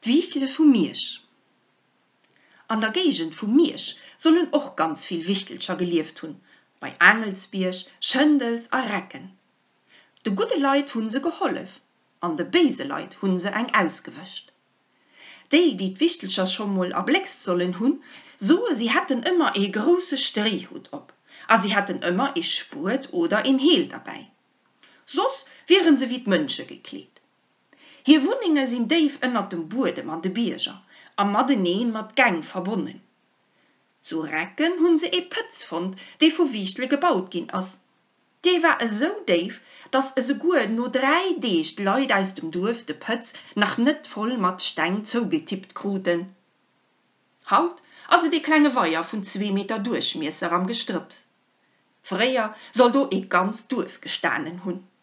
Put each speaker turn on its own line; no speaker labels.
Wichtle vu Miersch. An der Gegend vu Miersch sollen auch ganz viel Wichtelscher gelieft hun, bei Engelsbiersch, Schëndels a Recken. De gute Leiit hunn se gehollef, an de beise Leiit hunn se eng ausgewëscht. Die d'Wichtelscher schon mal erbleckst sollen hun, so sie hatten immer e große Strihhut op, a sie hatten immer e Spurt oder en Heel dabei. Sos wären se wie d'Mënsche gekleet. Hier Wuninge sind deif ënner dem Bodem an de Bierger, a Madeneen mat Gang verbonnen. Zu Recken hunn se e Pëtzfond, de vu Wichtle gebaut gin ass. Die war so deif, dass es gut nur 3 Deegt Leute aus dem Dorf de Pëtz nach net voll mat Stein zougetippt kruten. Haut also die kleine Weiher von 2 Meter Durchmesser am Gestrüps. Freier soll do e ganz Dorf gestanen hun.